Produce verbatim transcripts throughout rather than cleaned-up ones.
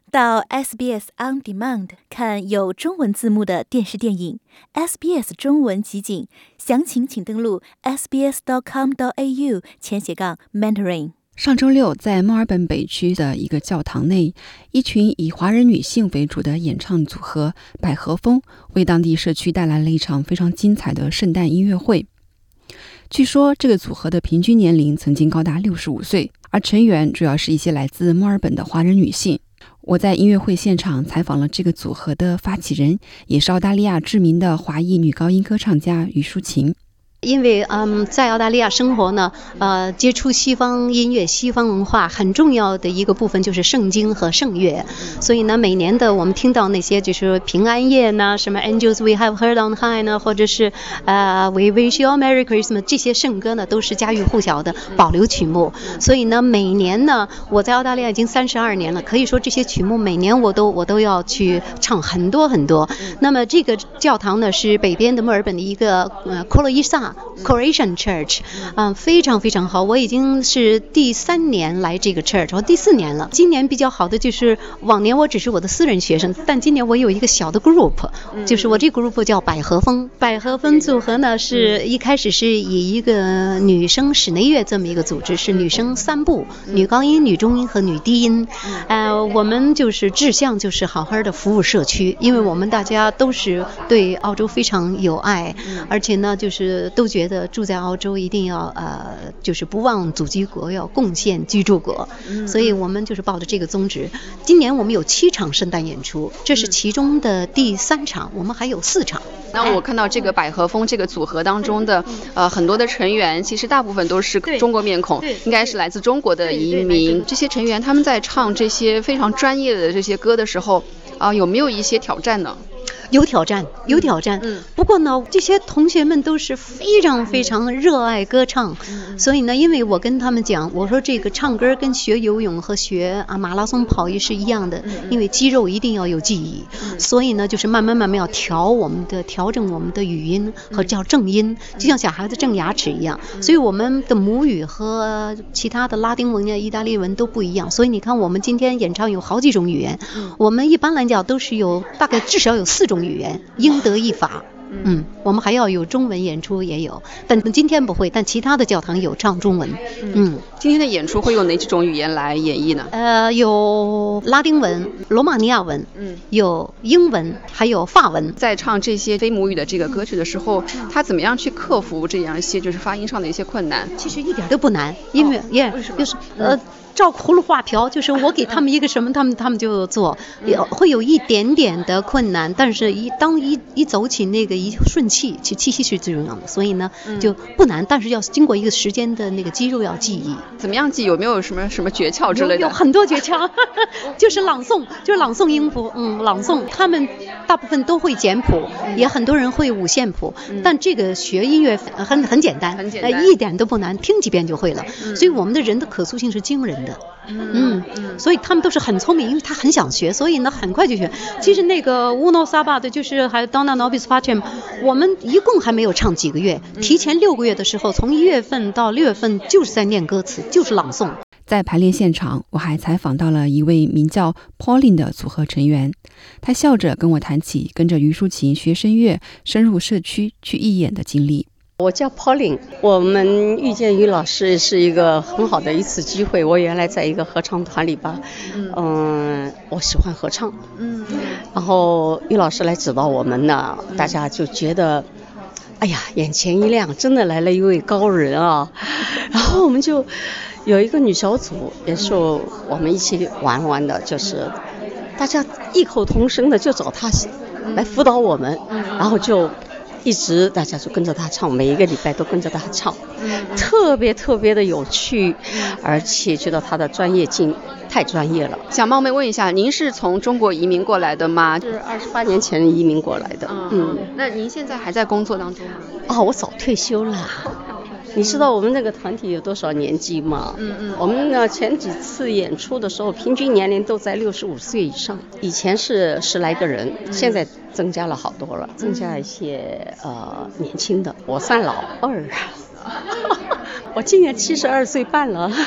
到 S B S On Demand 看有中文字幕的电视电影 S B S 中文集锦，详情请登录 s b s dot com dot a u 前斜杠 mentoring。 上周六，在墨尔本北区的一个教堂内，一群以华人女性为主的演唱组合百合风为当地社区带来了一场非常精彩的圣诞音乐会。据说这个组合的平均年龄曾经高达六十五岁，而成员主要是一些来自墨尔本的华人女性。我在音乐会现场采访了这个组合的发起人，也是澳大利亚知名的华裔女高音歌唱家余淑琴。 因为嗯，在澳大利亚生活呢，呃，接触西方音乐、西方文化很重要的一个部分就是圣经和圣乐，所以呢，每年的我们听到那些就是平安夜呢，什么 Angels We Have Heard on High 呢，或者是呃 We Wish You a Merry Christmas 这些圣歌呢，都是家喻户晓的保留曲目。所以呢，每年呢，我在澳大利亚已经三十二年了，可以说这些曲目每年我都我都要去唱很多很多。那么这个教堂呢，是北边的墨尔本的一个呃科洛伊萨。Croatian Church， 嗯，非常非常好。我已经是第三年来这个 church， 我第四年了。今年比较好的就是往年我只是我的私人学生，但今年我有一个小的 group， 就是我这个 group 叫百合风。百合风组合呢，是一开始是以一个女生室内乐这么一个组织，是女生三部，女高音、女中音和女低音。呃，我们就是志向就是好好的服务社区，因为我们大家都是对澳洲非常有爱，而且呢，就是都觉得住在澳洲一定要呃，就是不忘祖籍国，要贡献居住国，所以我们就是抱着这个宗旨。今年我们有七场圣诞演出，这是其中的第三场，我们还有四场。 那我看到这个百合风这个组合当中的呃很多的成员，其实大部分都是中国面孔，应该是来自中国的移民。这些成员他们在唱这些非常专业的这些歌的时候，啊、呃，有没有一些挑战呢？ 有挑战，有挑战。嗯，不过呢，这些同学们都是非常非常热爱歌唱，嗯、所以呢，因为我跟他们讲，我说这个唱歌跟学游泳和学啊马拉松跑也是一样的，嗯、因为肌肉一定要有记忆，嗯、所以呢，就是慢慢慢慢要调我们的调整我们的语音和叫正音，嗯、就像小孩子正牙齿一样。嗯、所以我们的母语和其他的拉丁文呀、意大利文都不一样，所以你看我们今天演唱有好几种语言，嗯、我们一般来讲都是有大概至少有四种语言，英德意法。嗯，我们还要有中文演出也有，但今天不会，但其他的教堂有唱中文。嗯， 今天的演出会用哪几种语言来演绎呢？ 呃，有拉丁文、罗马尼亚文，嗯，有英文，还有法文。 在唱这些非母语的这个歌曲的时候，他怎么样去克服这样一些就是发音上的一些困难？ 其实一点都不难，因为也、哦、就是呃。照葫芦画瓢，就是我给他们一个什么，他们他们就做，也会有一点点的困难，但是一当一一走起那个一顺气，其气息是最重要的，所以呢就不难，但是要经过一个时间的那个肌肉要记忆。 怎么样记？有没有什么什么诀窍之类的？ 有, 有很多诀窍，就是朗诵，就是朗诵音符，嗯，朗诵。他们大部分都会简谱，也很多人会五线谱，嗯、但这个学音乐很很简单， 很简单、 呃，一点都不难，听几遍就会了。嗯、所以我们的人的可塑性是惊人的。嗯嗯，所以他们都是很聪明，因为他很想学，所以呢很快就学。其实那个乌诺萨巴的，就是还有 Donna Nobis Pacem， 我们一共还没有唱几个月，提前六个月的时候，从一月份到六月份就是在念歌词，就是朗诵。 在排练现场，我还采访到了一位名叫 Pauline 的组合成员，他笑着跟我谈起跟着余淑琴学声乐深入社区去义演的经历。 我叫 Pauline， 我们遇见于老师是一个很好的一次机会。我原来在一个合唱团里吧，嗯、呃，我喜欢合唱，嗯，然后于老师来指导我们呢，大家就觉得，哎呀，眼前一亮，真的来了一位高人啊！然后我们就有一个女小组，也是我们一起玩玩的，就是大家异口同声的就找他来辅导我们，然后就。一直大家就跟着他唱，每一个礼拜都跟着他唱，嗯、特别特别的有趣，嗯、而且觉得他的专业性太专业了。 想冒昧问一下，您是从中国移民过来的吗？ 是二十八年前移民过来的。嗯， 嗯那您现在还在工作当中吗？ 哦，我早退休了。你知道我们那个团体有多少年纪吗？嗯嗯，我们呢前几次演出的时候，平均年龄都在六十五岁以上。以前是十来个人，现在增加了好多了，增加一些呃年轻的。我算老二，我今年七十二岁半了。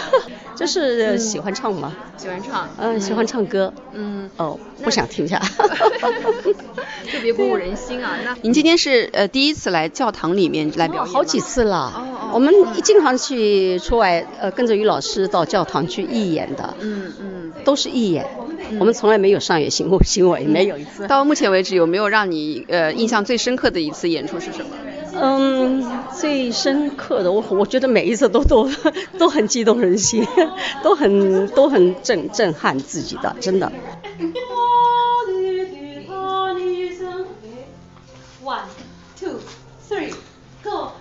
就是喜欢唱嘛， 喜欢唱， 嗯，喜欢唱歌， 嗯， 哦，不想停下， 特别鼓舞人心啊。那您今天是呃第一次来教堂里面来表演吗？ 好几次了， 哦哦， 我们经常去出外，呃，跟着于老师到教堂去义演的， 嗯嗯， 都是义演，嗯、我们从来没有上演行行为，没有一次。 到目前为止，有没有让你呃印象最深刻的一次演出是什么？ 嗯，最深刻的，我我觉得每一次都都都很激动人心，都很都很震震撼自己的，真的。 One, two, three, go.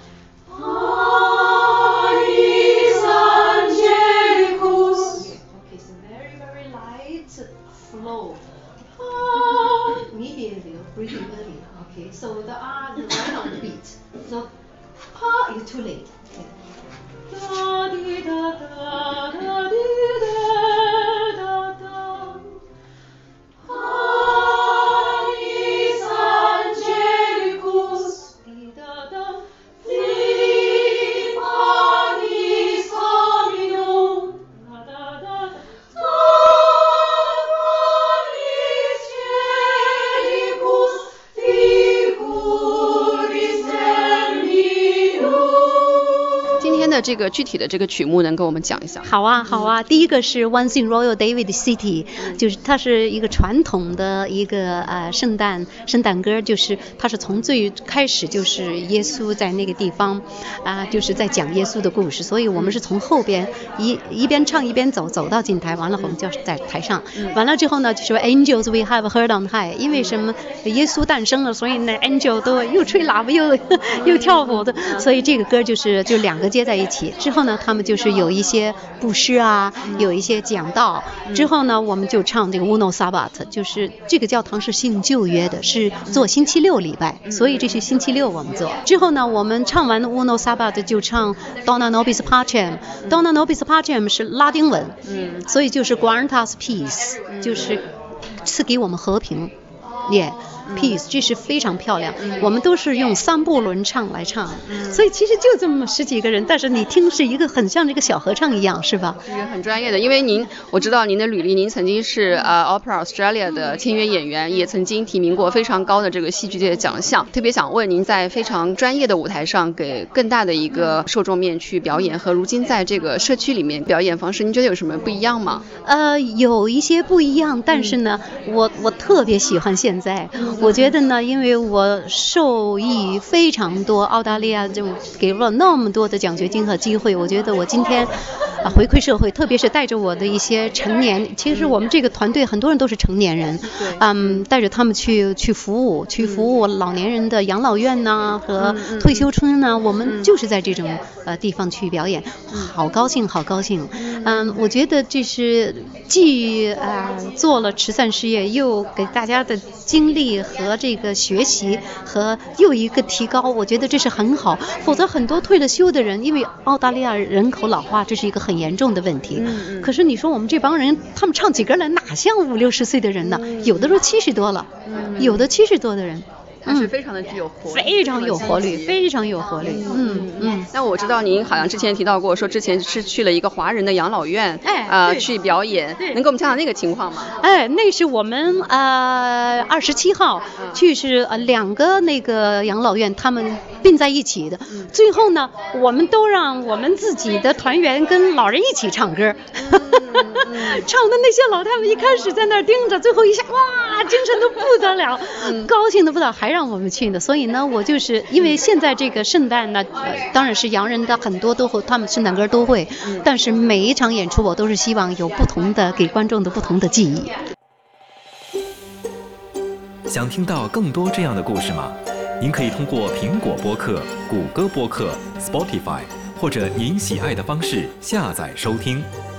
Okay, so very very light flow. Immediately breathing early. Okay, so the R is right on the beat. So pa is too late. Da di da da da di da da da. Agnus Angelicus di da da. Flip agnus Dominum da da da. Agnus Angelicus figuris terminum。 今天的这个具体的这个曲目能跟我们讲一下？ 好啊，好啊。第一个是 Once in Royal David City， 就是它是一个传统的一个呃圣诞圣诞歌，就是它是从最开始就是耶稣在那个地方啊、呃，就是在讲耶稣的故事，所以我们是从后边一一边唱一边走，走到进台，完了我们就在台上，完了之后呢就说 Angels we have heard on high， 因为什么耶稣诞生了，所以呢 Angel 都又吹喇叭又又跳舞的，所以这个歌就是就两个接在一起。之后呢，他们就是有一些布施啊，有一些讲道。之后呢，我们就唱这个 Uno Sabbat， 就是这个教堂是信旧约的，是做星期六礼拜，所以这是星期六我们做。之后呢，我们唱完 Uno Sabbat 就唱 Dona Nobis Pacem。Dona Nobis Pacem 是拉丁文，嗯，所以就是 Grant us peace， 就是赐给我们和平，也、yeah, peace， 这是非常漂亮。我们都是用三部轮唱来唱，所以其实就这么十几个人，但是你听是一个很像这个小合唱一样，是吧？ 是很专业的，因为您我知道您的履历，您曾经是呃 Opera Australia 的签约演员，也曾经提名过非常高的这个戏剧界的奖项。特别想问您，在非常专业的舞台上给更大的一个受众面去表演，和如今在这个社区里面表演方式，您觉得有什么不一样吗？ 呃，有一些不一样，但是呢，嗯、我我特别喜欢现在。我觉得呢，因为我受益非常多，澳大利亚就给了那么多的奖学金和机会，我觉得我今天啊回馈社会，特别是带着我的一些成年，其实我们这个团队很多人都是成年人，嗯，带着他们去去服务，去服务老年人的养老院呐、啊、和退休村呐、啊，我们就是在这种呃地方去表演，好高兴，好高兴。嗯，我觉得这是既啊、呃、做了慈善事业，又给大家的经历和这个学习和又一个提高，我觉得这是很好。否则很多退了休的人，因为澳大利亚人口老化，这是一个很严重的问题。嗯嗯、可是你说我们这帮人，他们唱起歌来哪像五六十岁的人呢？嗯、有的时候七十多了，嗯、有的七十多的人。 它是非常的具有活力， 非常有活力，非常有活力。嗯嗯。 那我知道您好像之前提到过，说之前是去了一个华人的养老院， 哎， 呃，去表演，能给我们讲讲那个情况吗？ 哎，那是我们呃二十七号去是呃两个那个养老院他们并在一起的，嗯、最后呢，我们都让我们自己的团员跟老人一起唱歌，嗯嗯、唱的那些老太太一开始在那儿盯着，最后一下哇，精神都不得了，嗯、高兴的不得了，还让我们去的。所以呢，我就是因为现在这个圣诞呢，呃、当然是洋人的很多都会，他们圣诞歌都会，嗯、但是每一场演出我都是希望有不同的给观众的不同的记忆。 想听到更多这样的故事吗？您可以通过苹果播客、谷歌播客、Spotify 或者您喜爱的方式下载收听。